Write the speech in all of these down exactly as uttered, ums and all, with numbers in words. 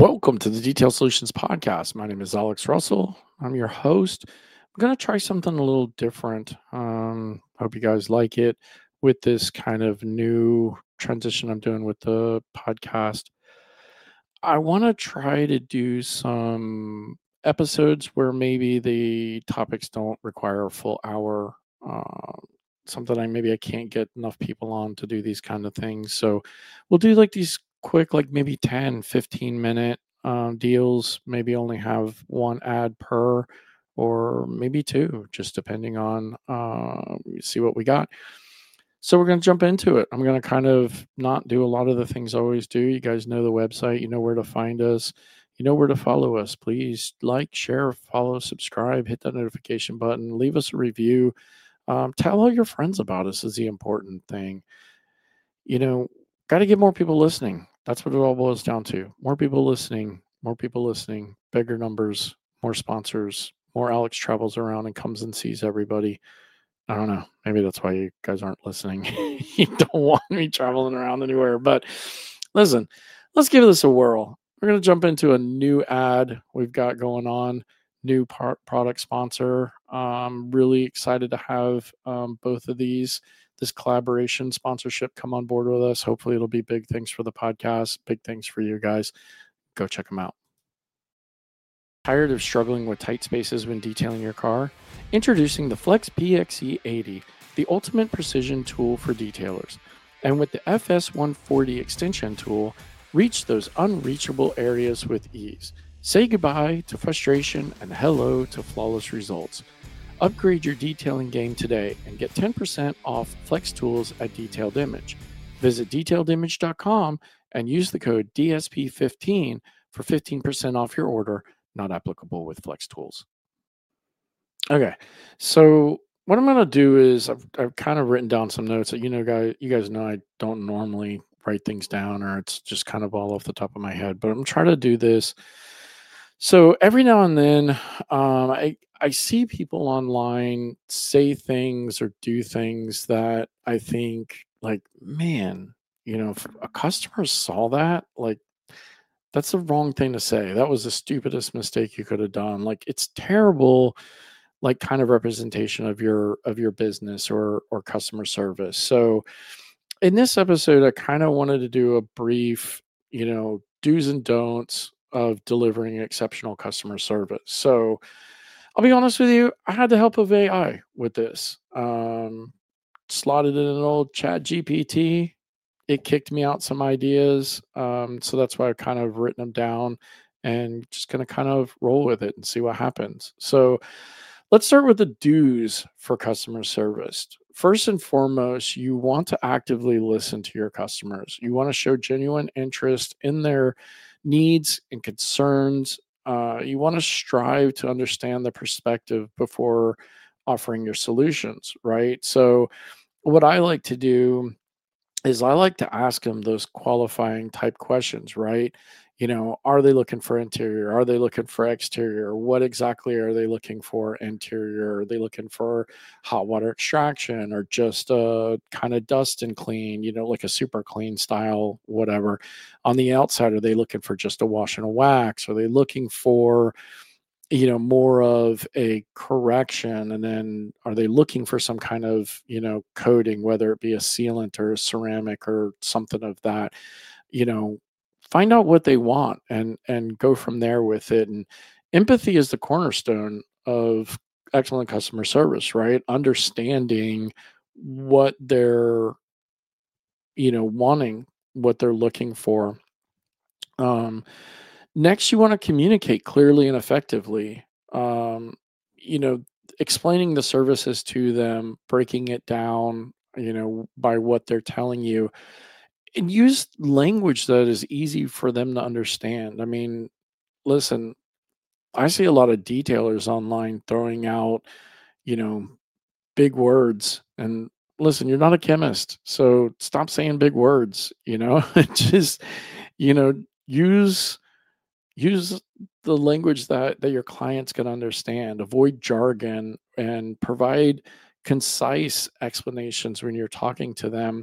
Welcome to the Detail Solutions Podcast. My name is Alex Russell. I'm your host. I'm going to try something a little different. Um, hope you guys like it with this kind of new transition I'm doing with the podcast. I want to try to do some episodes where maybe the topics don't require a full hour. Uh, something I maybe I can't get enough people on to do these kind of things. So we'll do like these quick, like maybe ten, fifteen minute um, deals, maybe only have one ad per or maybe two, just depending on uh, see what we got. So we're going to jump into it. I'm going to kind of not do a lot of the things I always do. You guys know the website. You know where to find us. You know where to follow us. Please like, share, follow, subscribe, hit that notification button, leave us a review. Um, tell all your friends about us is the important thing. You know, got to get more people listening. That's what it all boils down to. More people listening, more people listening, bigger numbers, more sponsors, more Alex travels around and comes and sees everybody. I don't know. Maybe that's why you guys aren't listening. You don't want me traveling around anywhere. But listen, let's give this a whirl. We're going to jump into a new ad we've got going on, new part, product sponsor. I'm really excited to have um, both of these, this collaboration sponsorship come on board with us. Hopefully it'll be big things for the podcast, big things for you guys. Go check them out. Tired of struggling with tight spaces when detailing your car? Introducing the Flex P X E eighty, the ultimate precision tool for detailers. And with the F S one forty extension tool, reach those unreachable areas with ease. Say goodbye to frustration and hello to flawless results. Upgrade your detailing game today and get ten percent off Flex tools at Detailed Image. Visit detailed image dot com and use the code D S P fifteen for fifteen percent off your order. Not applicable with Flex tools. Okay, so what I'm gonna do is I've I've kind of written down some notes that you know, guys, you guys know I don't normally write things down, or it's just kind of all off the top of my head. But I'm trying to do this. So every now and then, um, I I see people online say things or do things that I think, like, man, you know, if a customer saw that, like, that's the wrong thing to say. That was the stupidest mistake you could have done. Like, it's terrible, like, kind of representation of your of your business or or customer service. So in this episode, I kind of wanted to do a brief, you know, do's and don'ts of delivering exceptional customer service. So I'll be honest with you, I had the help of A I with this. Um, slotted in an old Chat G P T. It kicked me out some ideas. Um, so that's why I've kind of written them down and just going to kind of roll with it and see what happens. So let's start with the do's for customer service. First and foremost, you want to actively listen to your customers. You want to show genuine interest in their needs and concerns. Uh, you want to strive to understand the perspective before offering your solutions, right? So, what I like to do is I like to ask them those qualifying type questions, right? You know, are they looking for interior? Are they looking for exterior? What exactly are they looking for interior? Are they looking for hot water extraction or just a kind of dust and clean, you know, like a super clean style, whatever? On the outside, are they looking for just a wash and a wax? Are they looking for, you know, more of a correction? And then are they looking for some kind of, you know, coating, whether it be a sealant or a ceramic or something of that? You know, find out what they want and and go from there with it. And empathy is the cornerstone of excellent customer service, right? Understanding what they're, you know, wanting, what they're looking for. Um, Next, you want to communicate clearly and effectively. Um, you know, explaining the services to them, breaking it down, you know, by what they're telling you, and use language that is easy for them to understand. I mean, listen, I see a lot of detailers online throwing out, you know, big words. And listen, you're not a chemist, so stop saying big words, you know, just, you know, use use the language that that your clients can understand. Avoid jargon and provide concise explanations when you're talking to them.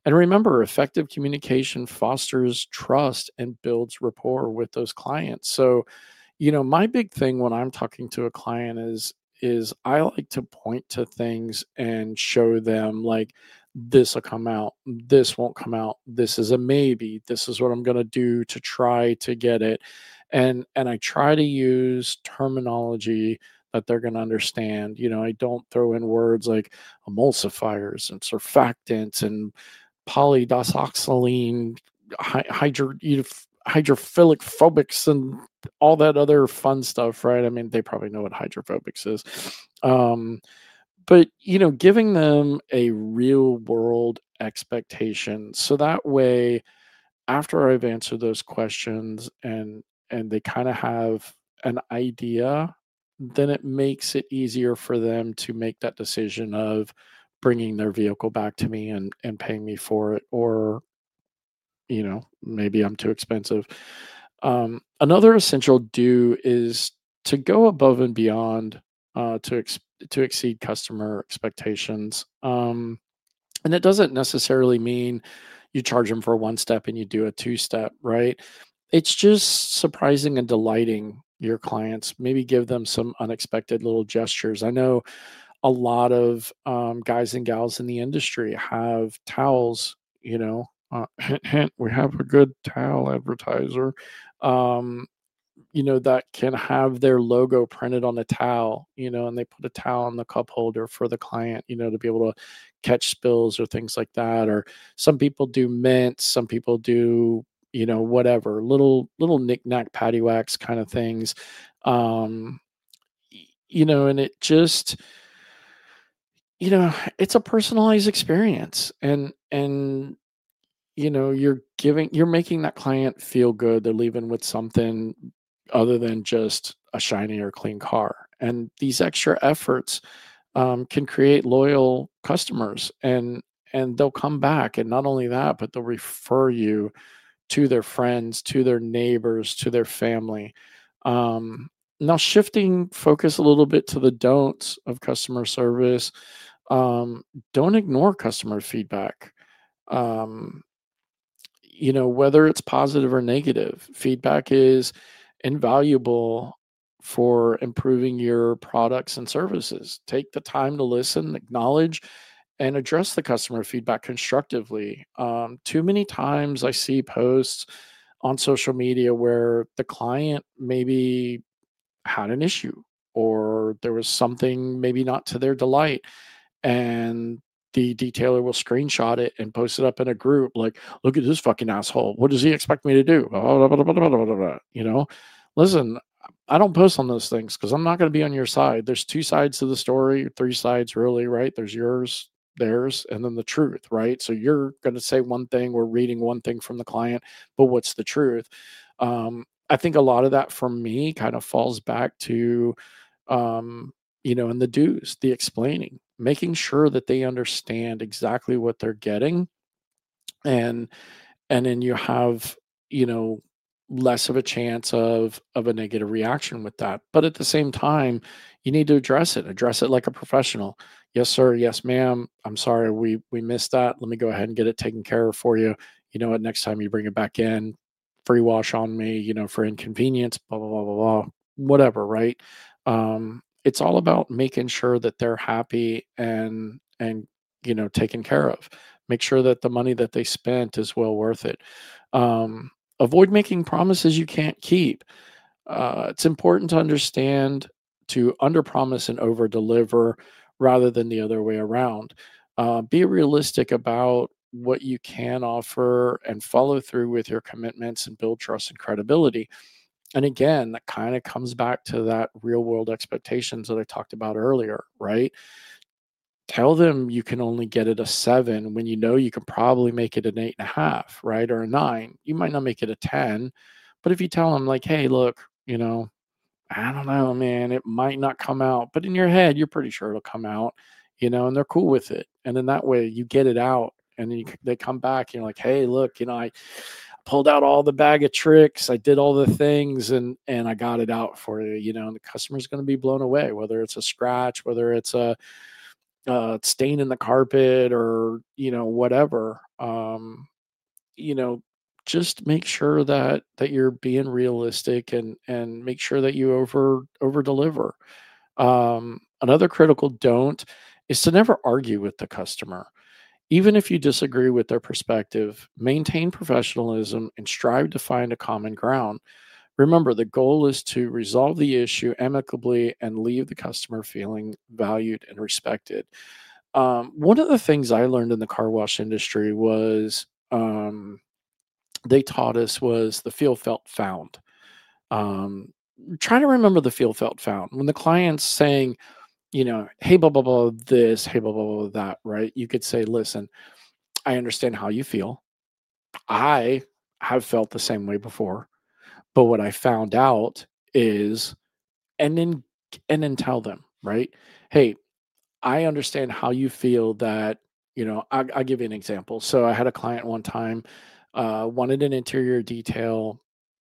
And remember, effective communication fosters trust and builds rapport with those clients. So, you know, my big thing when I'm talking to a client is is I like to point to things and show them like this will come out, this won't come out, this is a maybe, this is what I'm going to do to try to get it. And and I try to use terminology that they're going to understand. You know, I don't throw in words like emulsifiers and surfactants and polydoxoxylene, hy- hydro, you hydrophilic phobics and all that other fun stuff, right? I mean, they probably know what hydrophobics is. Um, but, you know, giving them a real world expectation. So that way, after I've answered those questions and and they kind of have an idea, then it makes it easier for them to make that decision of bringing their vehicle back to me and and paying me for it, or you know, maybe I'm too expensive. Um, another essential do is to go above and beyond uh, to ex- to exceed customer expectations. Um, and it doesn't necessarily mean you charge them for one step and you do a two step, right? It's just surprising and delighting your clients. Maybe give them some unexpected little gestures. I know a lot of um, guys and gals in the industry have towels, you know, uh, hint, hint, we have a good towel advertiser, um, you know, that can have their logo printed on the towel, you know, and they put a towel on the cup holder for the client, you know, to be able to catch spills or things like that. Or some people do mints, some people do, you know, whatever, little, little knick-knack paddywhacks kind of things. Um, y- you know, and it just, you know, it's a personalized experience, and and you know, you're giving you're making that client feel good. They're leaving with something other than just a shiny or clean car. And these extra efforts um, can create loyal customers, and and they'll come back. And not only that, but they'll refer you to their friends, to their neighbors, to their family. Um, Now, shifting focus a little bit to the don'ts of customer service, um, don't ignore customer feedback. Um, you know, whether it's positive or negative, feedback is invaluable for improving your products and services. Take the time to listen, acknowledge, and address the customer feedback constructively. Um, too many times I see posts on social media where the client maybe had an issue or there was something maybe not to their delight, and the detailer will screenshot it and post it up in a group like, look at this fucking asshole, what does he expect me to do? You know, listen, I don't post on those things because I'm not going to be on your side. There's two sides to the story, three sides really, right? There's yours, theirs, and then the truth, right? So you're going to say one thing, we're reading one thing from the client, but what's the truth? um, I think a lot of that for me kind of falls back to um, you know, and the do's, the explaining, making sure that they understand exactly what they're getting, and and then you have, you know, less of a chance of of a negative reaction with that. But at the same time, you need to address it. Address it like a professional. Yes, sir. Yes, ma'am. I'm sorry, we we missed that. Let me go ahead and get it taken care of for you. You know what? Next time you bring it back in, free wash on me. You know, for inconvenience. Blah blah blah blah blah. Whatever. Right. Um, it's all about making sure that they're happy and and you know taken care of. Make sure that the money that they spent is well worth it. Um, Avoid making promises you can't keep. Uh, it's important to understand to underpromise and overdeliver rather than the other way around. Uh, be realistic about what you can offer and follow through with your commitments and build trust and credibility. And again, that kind of comes back to that real world expectations that I talked about earlier, right? Tell them you can only get it a seven when you know you can probably make it an eight and a half, right? Or a nine. You might not make it a ten, but if you tell them, like, hey, look, you know, I don't know, man, it might not come out, but in your head, you're pretty sure it'll come out, you know, and they're cool with it. And then that way you get it out, and then you, they come back and you're like, hey, look, you know, I pulled out all the bag of tricks, I did all the things, and and I got it out for you, you know, and the customer's going to be blown away, whether it's a scratch, whether it's a uh, stain in the carpet or, you know, whatever. Um, you know, just make sure that that you're being realistic and and make sure that you over over deliver. Um, another critical don't is to never argue with the customer. Even if you disagree with their perspective, maintain professionalism and strive to find a common ground. Remember, the goal is to resolve the issue amicably and leave the customer feeling valued and respected. Um, one of the things I learned in the car wash industry was um, they taught us was the feel, felt, found. Um, try to remember the feel, felt, found. When the client's saying, you know, hey, blah, blah, blah, this, hey, blah, blah, blah, that, right? You could say, listen, I understand how you feel. I have felt the same way before. But what I found out is, and then, and then tell them, right? Hey, I understand how you feel that, you know, I, I'll give you an example. So I had a client one time, uh, wanted an interior detail,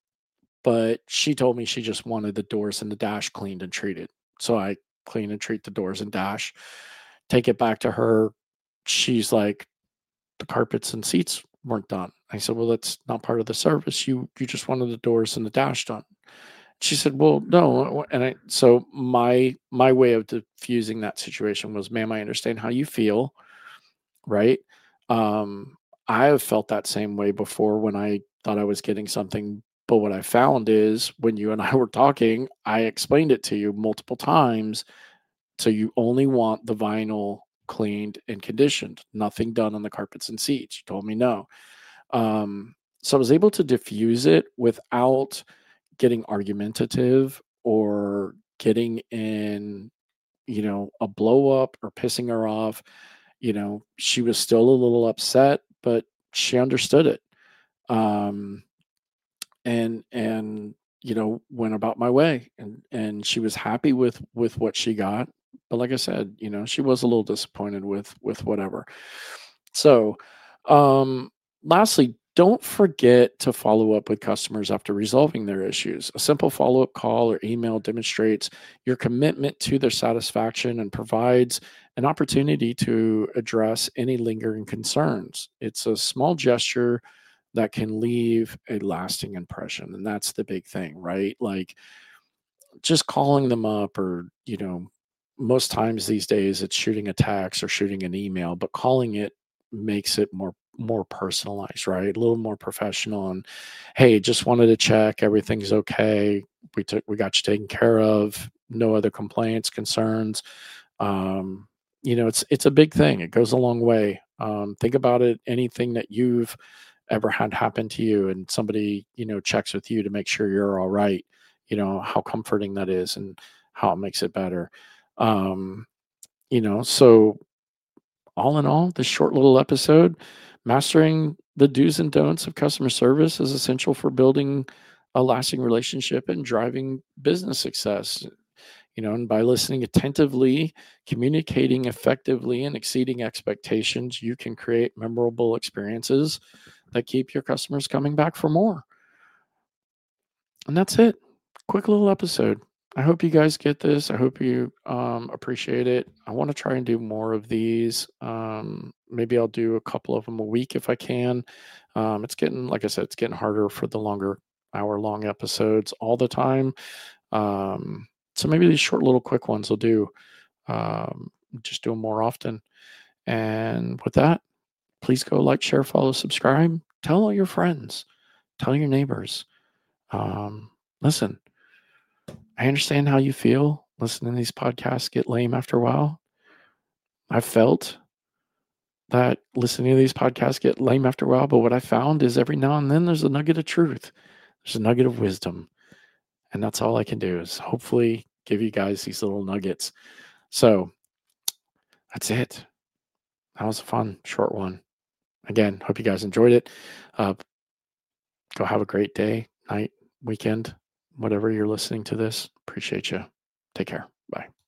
but she told me she just wanted the doors and the dash cleaned and treated. So I clean and treat the doors and dash, take it back to her. She's like, the carpets and seats weren't done. I said, well, that's not part of the service. You you just wanted the doors and the dash done. She said, well, no. And I so my my way of diffusing that situation was, ma'am, I understand how you feel, right? Um, I have felt that same way before when I thought I was getting something. But what I found is when you and I were talking, I explained it to you multiple times. So you only want the vinyl cleaned and conditioned, nothing done on the carpets and seats. You told me no. Um, so I was able to diffuse it without getting argumentative or getting in, you know, a blow up or pissing her off. You know, she was still a little upset, but she understood it. Um, and and you know, went about my way, and and she was happy with with what she got. But like I said, you know, she was a little disappointed with with whatever. So, um, lastly, don't forget to follow up with customers after resolving their issues. A simple follow up call or email demonstrates your commitment to their satisfaction and provides an opportunity to address any lingering concerns. It's a small gesture that can leave a lasting impression. And that's the big thing, right? Like just calling them up, or, you know, most times these days it's shooting a text or shooting an email, but calling it makes it more more personalized, right? A little more professional. And hey, just wanted to check everything's okay. We took we got you taken care of. No other complaints, concerns. Um, you know, it's it's a big thing. It goes a long way. Um, think about it. Anything that you've ever had happen to you, and somebody, you know, checks with you to make sure you're all right, you know, how comforting that is and how it makes it better. Um, you know, so all in all, this short little episode, mastering the do's and don'ts of customer service is essential for building a lasting relationship and driving business success. You know, and by listening attentively, communicating effectively, and exceeding expectations, you can create memorable experiences that keep your customers coming back for more. And that's it. Quick little episode. I hope you guys get this. I hope you um, appreciate it. I want to try and do more of these. Um, maybe I'll do a couple of them a week if I can. Um, it's getting, like I said, it's getting harder for the longer hour long episodes all the time. Um, so maybe these short little quick ones will do. Um, just do them more often. And with that, please go like, share, follow, subscribe. Tell all your friends. Tell your neighbors. Um, listen, I understand how you feel listening to these podcasts get lame after a while. I've felt that listening to these podcasts get lame after a while, but what I found is every now and then there's a nugget of truth. There's a nugget of wisdom. And that's all I can do is hopefully give you guys these little nuggets. So that's it. That was a fun, short one. Again, hope you guys enjoyed it. Uh, go have a great day, night, weekend, whatever you're listening to this. Appreciate you. Take care. Bye.